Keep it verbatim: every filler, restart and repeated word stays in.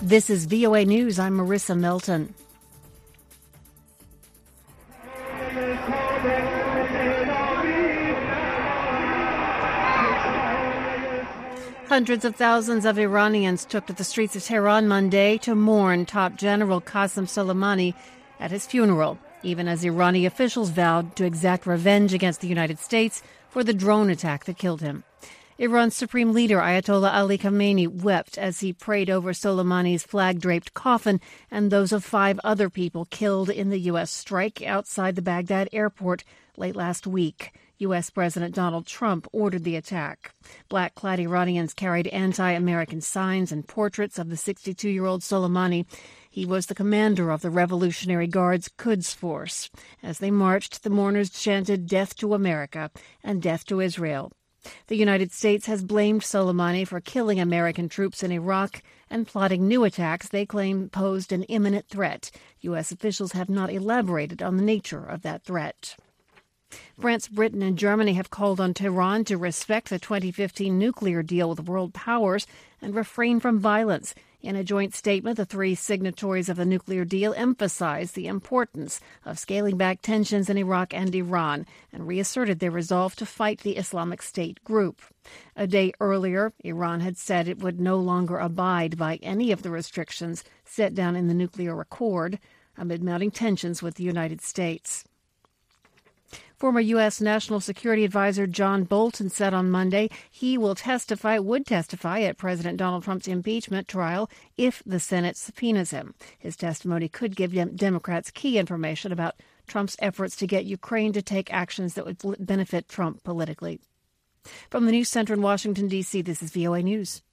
This is V O A News. I'm Marissa Milton. Hundreds of thousands of Iranians took to the streets of Tehran Monday to mourn top general Qasem Soleimani at his funeral, even as Iranian officials vowed to exact revenge against the United States for the drone attack that killed him. Iran's supreme leader, Ayatollah Ali Khamenei, wept as he prayed over Soleimani's flag-draped coffin and those of five other people killed in the U S strike outside the Baghdad airport late last week. U S President Donald Trump ordered the attack. Black-clad Iranians carried anti-American signs and portraits of the sixty-two-year-old Soleimani. He was the commander of the Revolutionary Guard's Quds Force. As they marched, the mourners chanted "Death to America" and "Death to Israel." The United States has blamed Soleimani for killing American troops in Iraq and plotting new attacks they claim posed an imminent threat. U S officials have not elaborated on the nature of that threat. France, Britain, and Germany have called on Tehran to respect the twenty fifteen nuclear deal with world powers and refrain from violence. In a joint statement, the three signatories of the nuclear deal emphasized the importance of scaling back tensions in Iraq and Iran and reasserted their resolve to fight the Islamic State group. A day earlier, Iran had said it would no longer abide by any of the restrictions set down in the nuclear accord amid mounting tensions with the United States. Former U S. National Security Advisor John Bolton said on Monday he will testify, would testify at President Donald Trump's impeachment trial if the Senate subpoenas him. His testimony could give Democrats key information about Trump's efforts to get Ukraine to take actions that would benefit Trump politically. From the News Center in Washington, D C, this is V O A News.